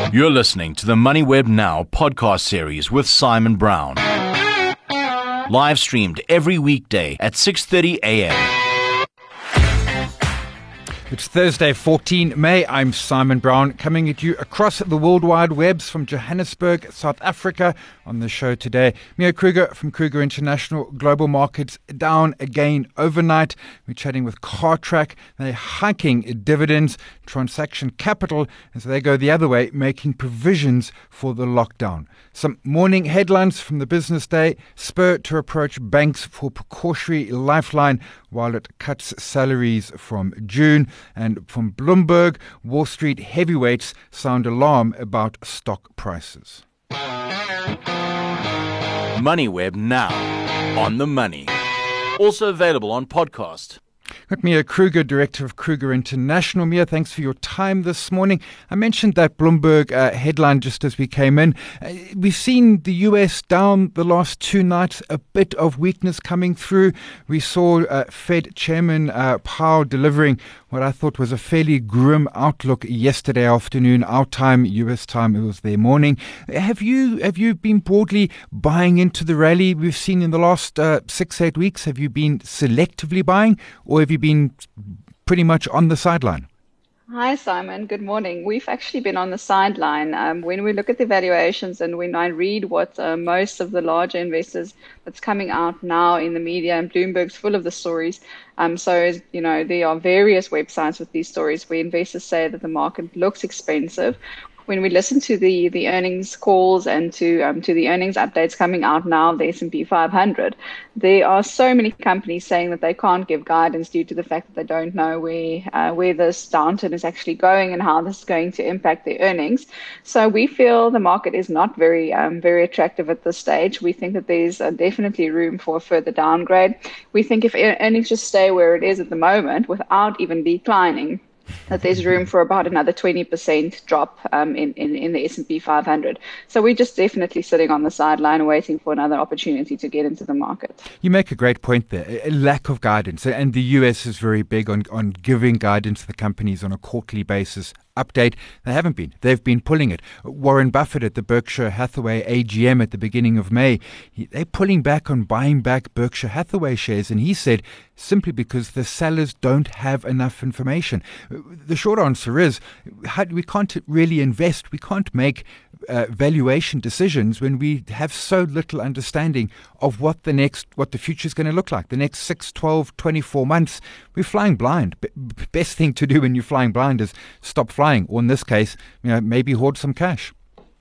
You're listening to the MoneyWeb Now podcast series with Simon Brown. Live streamed every weekday at 6:30 a.m. It's Thursday, 14 May. I'm Simon Brown, coming at you across the World Wide Webs from Johannesburg, South Africa. On the show today, Mia Kruger from Kruger International. Global markets down again overnight. We're chatting with Cartrack. They're hiking dividends, transaction capital, as they go the other way, making provisions for the lockdown. Some morning headlines from the business day. Spur to approach banks for precautionary lifeline while it cuts salaries from June. And from Bloomberg, Wall Street heavyweights sound alarm about stock prices. MoneyWeb Now, on the money. Also available on podcast. Got Mia Kruger, Director of Kruger International. Mia, thanks for your time this morning. I mentioned that Bloomberg headline just as we came in. We've seen the US down the last two nights, a bit of weakness coming through. We saw Fed Chairman Powell delivering what I thought was a fairly grim outlook yesterday afternoon, our time, US time, it was their morning. Have you been broadly buying into the rally we've seen in the last 6-8 weeks? Have you been selectively buying, or have you been pretty much on the sideline? Hi, Simon. Good morning. We've actually been on the sideline. When we look at the valuations and when I read what most of the larger investors that's coming out now in the media, and Bloomberg's full of the stories. There are various websites with these stories where investors say that the market looks expensive. When we listen to the earnings calls and to the earnings updates coming out now, the S&P 500, there are so many companies saying that they can't give guidance due to the fact that they don't know where this downturn is actually going and how this is going to impact their earnings. So we feel the market is not very attractive at this stage. We think that there's definitely room for a further downgrade. We think if earnings just stay where it is at the moment without even declining, that there's room for about another 20% drop in the S&P 500. So we're just definitely sitting on the sideline waiting for another opportunity to get into the market. You make a great point there, a lack of guidance. And the US is very big on giving guidance to the companies on a quarterly basis. Update, they haven't been. They've been pulling it. Warren Buffett at the Berkshire Hathaway AGM at the beginning of May, they're pulling back on buying back Berkshire Hathaway shares. And he said simply because the sellers don't have enough information. The short answer is we can't really invest. We can't make valuation decisions when we have so little understanding of what the future is going to look like. The next 6, 12, 24 months, we're flying blind. Best thing to do when you're flying blind is stop flying, or in this case, maybe hoard some cash.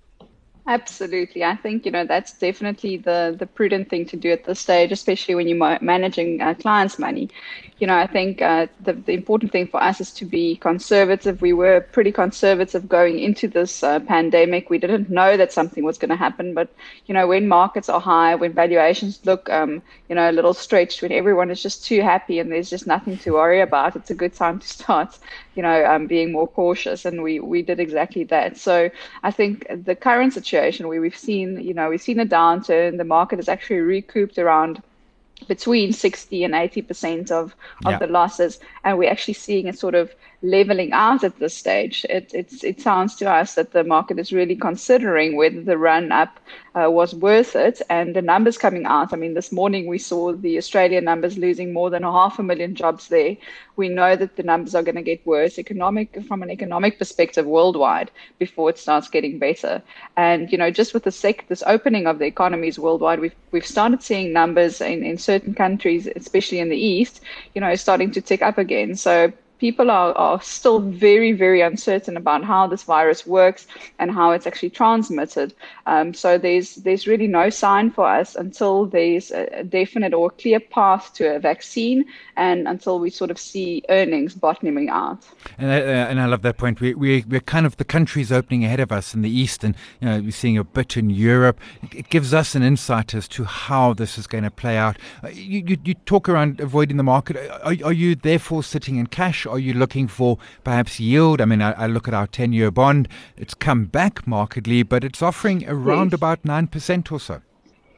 Absolutely. I think, that's definitely the prudent thing to do at this stage, especially when you're managing clients' money. I think the important thing for us is to be conservative. We were pretty conservative going into this pandemic. We didn't know that something was going to happen. But, when markets are high, when valuations look, a little stretched, when everyone is just too happy and there's just nothing to worry about, it's a good time to start, being more cautious. And we did exactly that. So I think the current situation where we've seen a downturn, the market has actually recouped around between 60 and 80% of the losses, and we're actually seeing it sort of leveling out at this stage. It sounds to us that the market is really considering whether the run up was worth it, and the numbers coming out. I mean, this morning we saw the Australian numbers losing more than 500,000 jobs there. We know that the numbers are going to get worse from an economic perspective worldwide before it starts getting better. And just with this opening of the economies worldwide, we've started seeing numbers in certain countries, especially in the East, starting to tick up again. So people are still very, very uncertain about how this virus works and how it's actually transmitted. So there's really no sign for us until there's a definite or clear path to a vaccine, and until we sort of see earnings bottoming out. And I love that point. We're kind of the countries opening ahead of us in the East, and we're seeing a bit in Europe. It gives us an insight as to how this is going to play out. You talk around avoiding the market. Are you therefore sitting in cash? Are you looking for perhaps yield? I mean, I look at our 10-year bond. It's come back markedly, but it's offering around about 9% or so.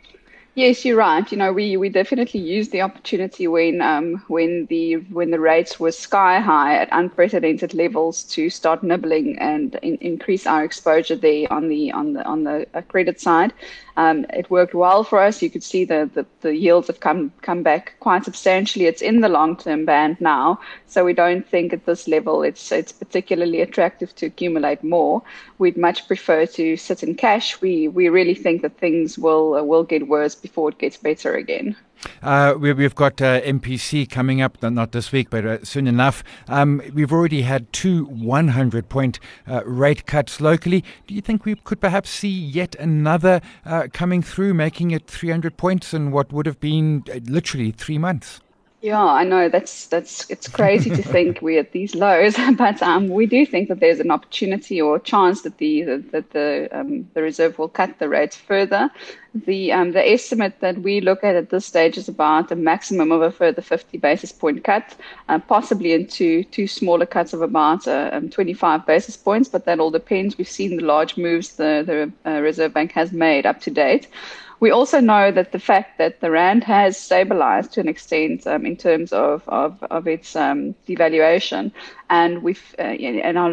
Yes, you're right. We definitely used the opportunity when the rates were sky high at unprecedented levels to start nibbling and increase our exposure there on the credit side. It worked well for us. You could see the yields have come back quite substantially. It's in the long term band now, so we don't think at this level it's particularly attractive to accumulate more. We'd much prefer to sit in cash. We really think that things will get worse before it gets better again. We've got MPC coming up, not this week, but soon enough. We've already had two 100-point rate cuts locally. Do you think we could perhaps see yet another coming through, making it 300 points in what would have been literally 3 months? Yeah, I know it's crazy to think we're at these lows, but we do think that there's an opportunity or a chance that the Reserve will cut the rates further. The estimate that we look at this stage is about a maximum of a further 50 basis point cut, possibly into two smaller cuts of about 25 basis points, but that all depends. We've seen the large moves the Reserve Bank has made up to date. We also know that the fact that the rand has stabilized to an extent in terms of its devaluation, and and our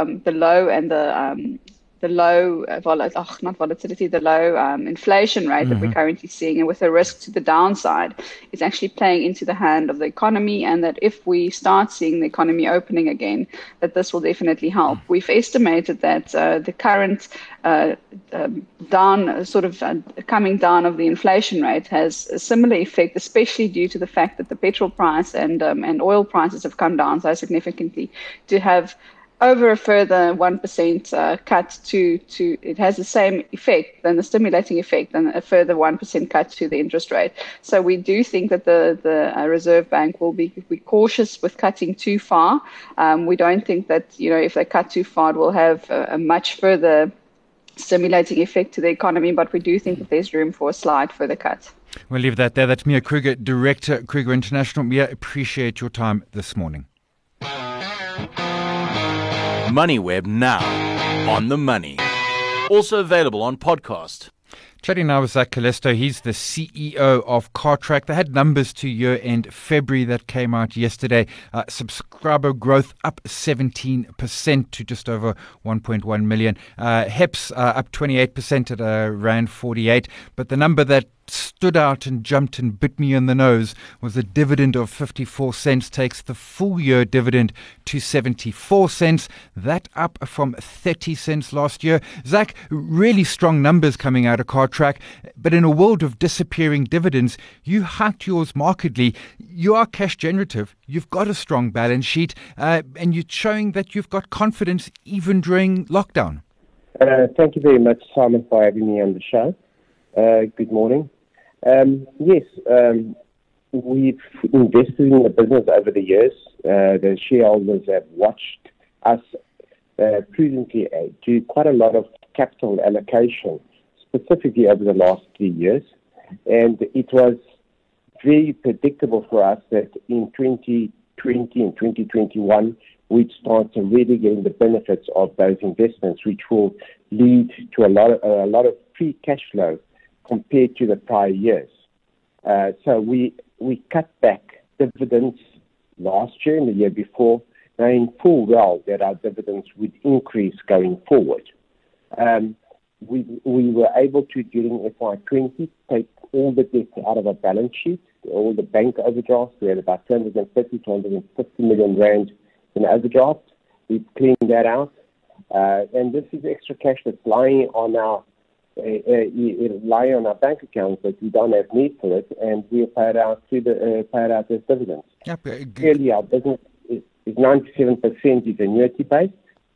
the low inflation rate that we're currently seeing, and with the risk to the downside, is actually playing into the hand of the economy, and that if we start seeing the economy opening again, that this will definitely help. We've estimated that the current coming down of the inflation rate has a similar effect, especially due to the fact that the petrol price and oil prices have come down so significantly, to have over a further 1% cut to it has the same effect, than the stimulating effect, and a further 1% cut to the interest rate. So we do think that the Reserve Bank will be cautious with cutting too far. We don't think that, if they cut too far, it will have a much further stimulating effect to the economy, but we do think that there's room for a slight further cut. We'll leave that there. That's Mia Kruger, Director, Kruger International. Mia, appreciate your time this morning. MoneyWeb now, on the money. Also available on podcast. Chatting now with Zach Calisto. He's the CEO of Cartrack. They had numbers to year-end February that came out yesterday. Subscriber growth up 17% to just over 1.1 million. HEPS up 28% at Rand 48. But the number that stood out and jumped and bit me in the nose was a dividend of 54 cents, takes the full year dividend to 74 cents. That up from 30 cents last year. Zach, really strong numbers coming out of Cartrack, but in a world of disappearing dividends, you hiked yours markedly. You are cash generative. You've got a strong balance sheet, and you're showing that you've got confidence even during lockdown. Thank you very much, Simon, for having me on the show. Good morning. Yes, we've invested in the business over the years. The shareholders have watched us prudently do quite a lot of capital allocation, specifically over the last 3 years. And it was very predictable for us that in 2020 and 2021, we'd start to really getting the benefits of those investments, which will lead to a lot of free cash flow compared to the prior years. So we cut back dividends last year and the year before, knowing full well that our dividends would increase going forward. We were able to, during FY20, take all the debt out of our balance sheet, all the bank overdrafts. We had about 230 to 150 million rand in overdraft. We've cleaned that out. And this is extra cash that's lying on our bank accounts, but we don't have need for it, and we'll pay it out as dividends. Yep. Clearly, our business is 97% is annuity based.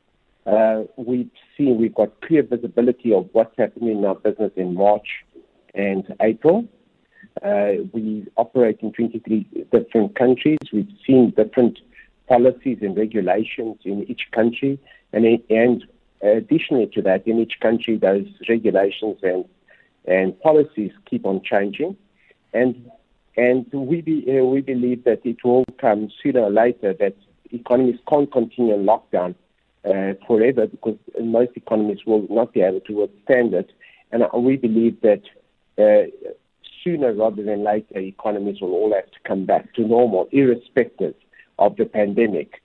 We've got clear visibility of what's happening in our business in March and April. We operate in 23 different countries. We've seen different policies and regulations in each country, and additionally to that, in each country, those regulations and policies keep on changing, and we believe that it will come sooner or later that economies can't continue in lockdown forever, because most economies will not be able to withstand it, and we believe that sooner rather than later, economies will all have to come back to normal, irrespective of the pandemic.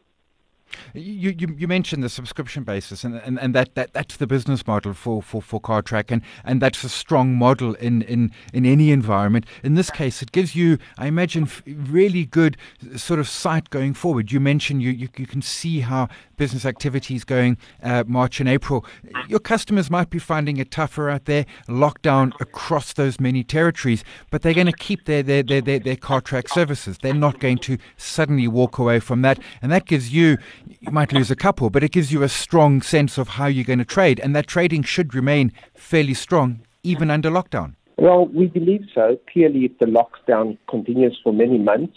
You mentioned the subscription basis, and that's the business model for Cartrack, and that's a strong model in any environment. In this case, it gives you, I imagine, really good sort of sight going forward. You mentioned you can see how business activity is going March and April. Your customers might be finding it tougher out there, lockdown across those many territories, but they're going to keep their Cartrack services. They're not going to suddenly walk away from that, and that gives you might lose a couple, but it gives you a strong sense of how you're going to trade, and that trading should remain fairly strong even under lockdown. Well, we believe so. Clearly, if the lockdown continues for many months,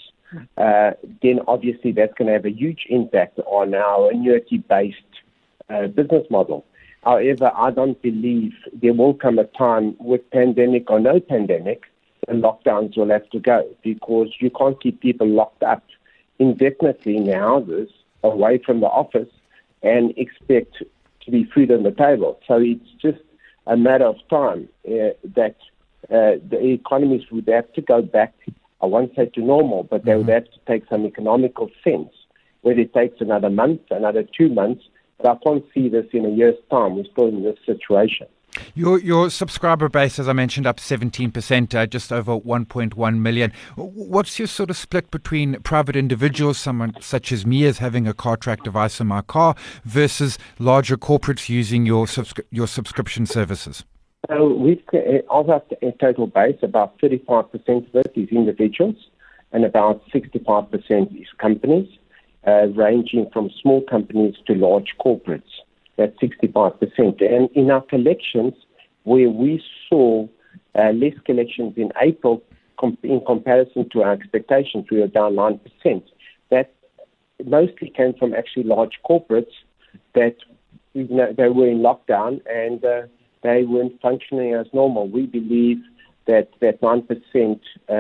then obviously that's going to have a huge impact on our annuity-based business model. However, I don't believe there will come a time with pandemic or no pandemic, the lockdowns will have to go, because you can't keep people locked up indefinitely in their houses away from the office and expect to be food on the table. So it's just a matter of time that the economies would have to go back, I won't say to normal, but they would have to take some economical sense. Whether it takes another month, another 2 months, but I can't see this in a year's time. We're still in this situation. Your subscriber base, as I mentioned, up 17%, just over 1.1 million. What's your sort of split between private individuals, someone such as me as having a Cartrack device in my car, versus larger corporates using your subscription services? So of our total base, about 35% of it is individuals and about 65% is companies, ranging from small companies to large corporates. That's 65%. And in our collections, where we saw less collections in April in comparison to our expectations, we were down 9%. That mostly came from actually large corporates that they were in lockdown and they weren't functioning as normal. We believe that 9%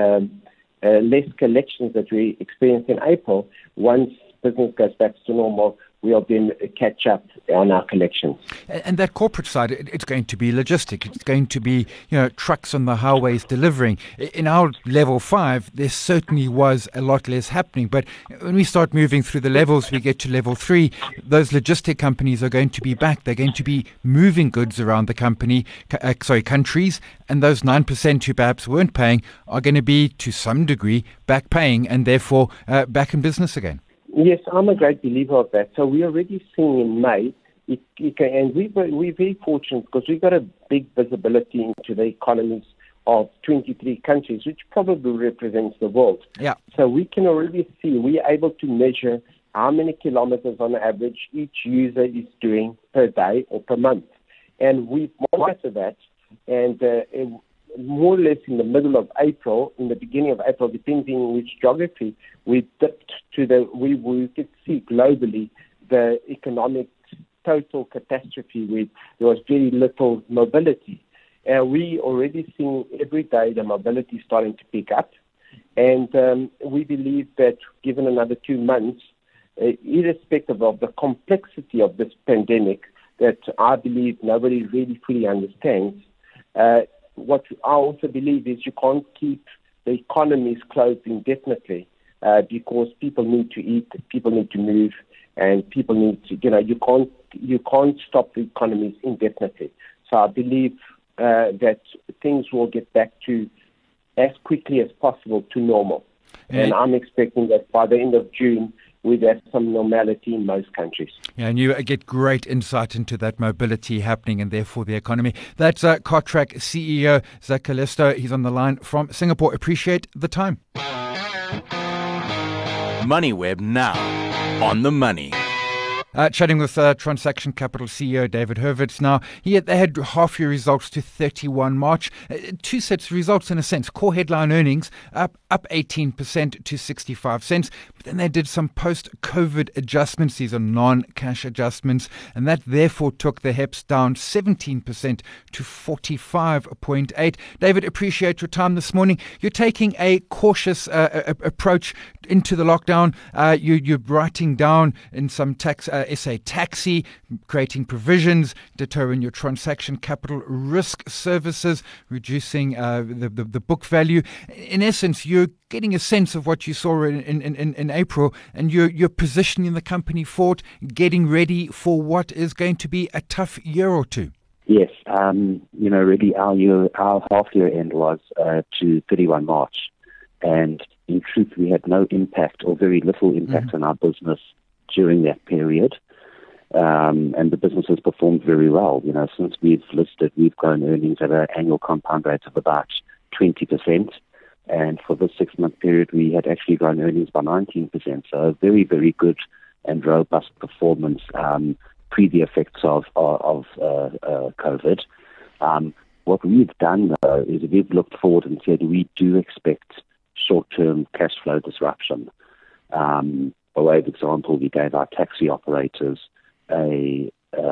less collections that we experienced in April, once business goes back to normal, we'll then catch up on our collections. And that corporate side, it's going to be logistic. It's going to be, trucks on the highways delivering. In our level 5, there certainly was a lot less happening. But when we start moving through the levels, we get to level 3, those logistic companies are going to be back. They're going to be moving goods around the countries. And those 9% who perhaps weren't paying are going to be, to some degree, back paying and therefore back in business again. Yes, I'm a great believer of that. So we're already seeing in May, and we're very fortunate because we've got a big visibility into the economies of 23 countries, which probably represents the world. Yeah. So we can already see, we're able to measure how many kilometers on average each user is doing per day or per month. And we monitor that, and more or less in the middle of April, in the beginning of April, depending on which geography, we dipped to we could see globally the economic total catastrophe where there was very little mobility. And we already seeing every day the mobility starting to pick up. And we believe that given another 2 months, irrespective of the complexity of this pandemic that I believe nobody really fully understands, what I also believe is you can't keep the economies closed indefinitely because people need to eat, people need to move, and people need to, you can't stop the economies indefinitely. So I believe that things will get back to as quickly as possible to normal. And I'm expecting that by the end of June, we'd have some normality in most countries. Yeah, and you get great insight into that mobility happening and therefore the economy. That's Cartrack CEO Zak Calisto. He's on the line from Singapore. Appreciate the time. MoneyWeb now on the money. Chatting with Transaction Capital CEO David Hurwitz now. They had half-year results to 31 March. Two sets of results in a sense. Core headline earnings up 18% to 65 cents. But then they did some post-COVID adjustments. These are non-cash adjustments. And that therefore took the HEPS down 17% to 45.8. David, appreciate your time this morning. You're taking a cautious approach into the lockdown. You're writing down in some SA Taxi, creating provisions, deterring your transaction capital risk services, reducing the book value. In essence, you're getting a sense of what you saw in April, and you're positioning the company forward, getting ready for what is going to be a tough year or two. Yes, really our half-year end was to 31 March, and in truth, we had no impact or very little impact on our business during that period, and the business has performed very well. Since we've listed, we've grown earnings at an annual compound rate of about 20%, and for this 6-month period, we had actually grown earnings by 19%, so a very, very good and robust performance pre the effects of COVID. What we've done, though, is we've looked forward and said we do expect short-term cash flow disruption. By way of example, we gave our taxi operators a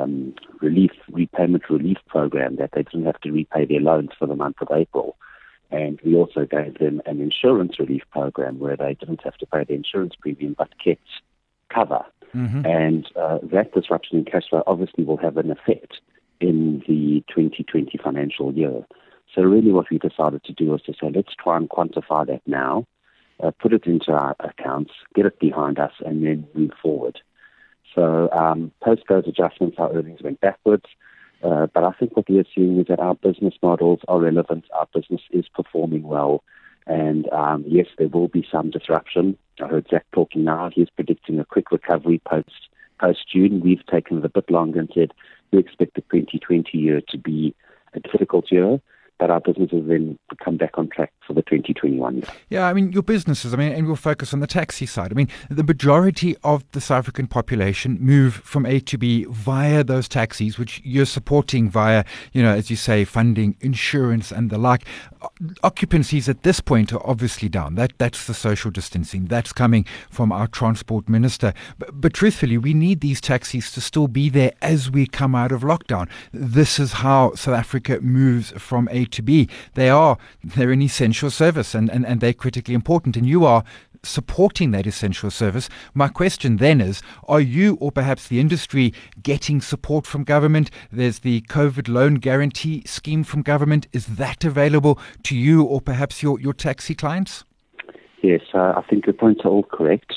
repayment relief program that they didn't have to repay their loans for the month of April. And we also gave them an insurance relief program where they didn't have to pay the insurance premium but kept cover. And that disruption in cash flow obviously will have an effect in the 2020 financial year. So really what we decided to do was to say, let's try and quantify that now, put it into our accounts, get it behind us, and then move forward. So post those adjustments, our earnings went backwards. But I think what we are seeing is that our business models are relevant. Our business is performing well. And yes, there will be some disruption. I heard Zach talking now. He's predicting a quick recovery post-June. We've taken it a bit longer and said we expect the 2020 year to be a difficult year, but our businesses then come back on track for the 2021 year. Yeah, I mean, your businesses, and we'll focus on the taxi side. I mean, the majority of the South African population move from A to B via those taxis, which you're supporting via, as you say, funding, insurance and the like. Occupancies at this point are obviously down. That's the social distancing. That's coming from our transport minister. But truthfully, we need these taxis to still be there as we come out of lockdown. This is how South Africa moves from A to be. They're an essential service and they're critically important, and you are supporting that essential service. My question then is, are you or perhaps the industry getting support from government? There's the COVID loan guarantee scheme from government. Is that available to you or perhaps your taxi clients? Yes, I think your points are all correct.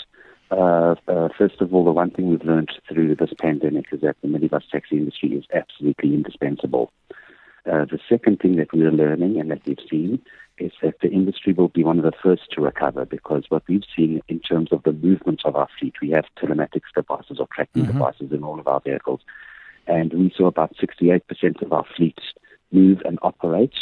First of all, the one thing we've learned through this pandemic is that the minibus taxi industry is absolutely indispensable. The second thing that we're learning and that we've seen is that the industry will be one of the first to recover, because what we've seen in terms of the movement of our fleet, we have telematics devices or tracking devices in all of our vehicles, and we saw about 68% of our fleet move and operate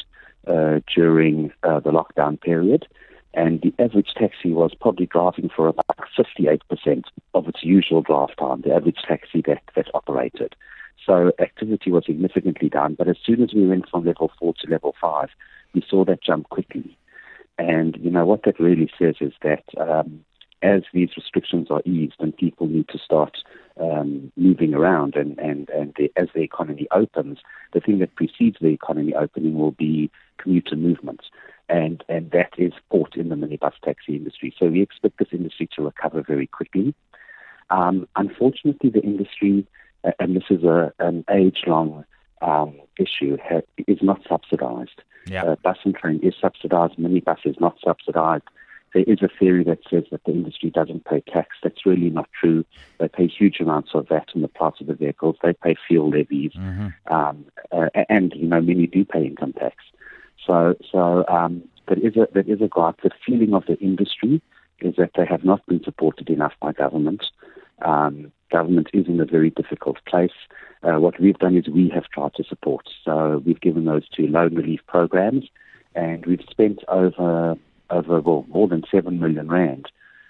during the lockdown period, and the average taxi was probably driving for about 58% of its usual drive time, the average taxi that operated. So activity was significantly down, but as soon as we went from level 4 to level 5, we saw that jump quickly. And, what that really says is that as these restrictions are eased and people need to start moving around and as the economy opens, the thing that precedes the economy opening will be commuter movements. And that is caught in the minibus taxi industry. So we expect this industry to recover very quickly. Unfortunately, the industry, and this is an age-long issue, is not subsidized. Yeah. Bus and train is subsidized, minibus is not subsidized. There is a theory that says that the industry doesn't pay tax. That's really not true. They pay huge amounts of that on the price of the vehicles. They pay fuel levies, and many do pay income tax. So there is a gripe. The feeling of the industry is that they have not been supported enough by government. Government is in a very difficult place. What we've done is we have tried to support. So we've given those 2 loan relief programs, and we've spent over more than 7 million rand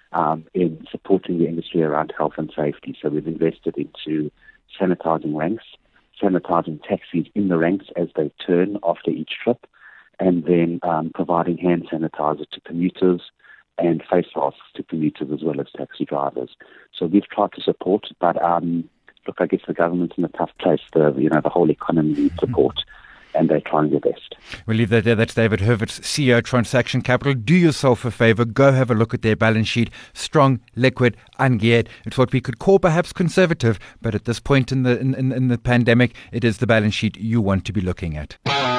in supporting the industry around health and safety. So we've invested into sanitizing ranks, sanitizing taxis in the ranks as they turn after each trip, and then providing hand sanitizer to commuters and face masks to commuters as well as taxi drivers. So we've tried to support, but look, I guess the government's in a tough place. The whole economy needs support, and they're trying their best. We'll leave that there. That's David Hurwitz, CEO, Transaction Capital. Do yourself a favor. Go have a look at their balance sheet. Strong, liquid, ungeared. It's what we could call perhaps conservative, but at this point in the pandemic, it is the balance sheet you want to be looking at.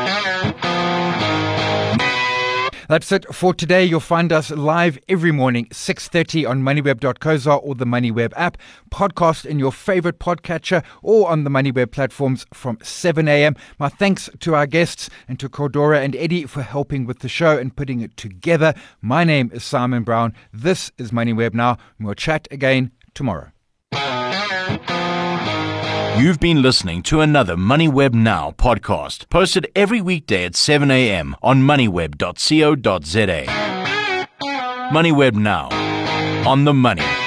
That's it for today. You'll find us live every morning, 6:30 on moneyweb.co.za or the MoneyWeb app, podcast in your favorite podcatcher or on the MoneyWeb platforms from 7 a.m. My thanks to our guests and to Cordora and Eddie for helping with the show and putting it together. My name is Simon Brown. This is MoneyWeb Now, and we'll chat again tomorrow. You've been listening to another MoneyWeb Now podcast, posted every weekday at 7 a.m. on moneyweb.co.za. MoneyWeb Now, on the money.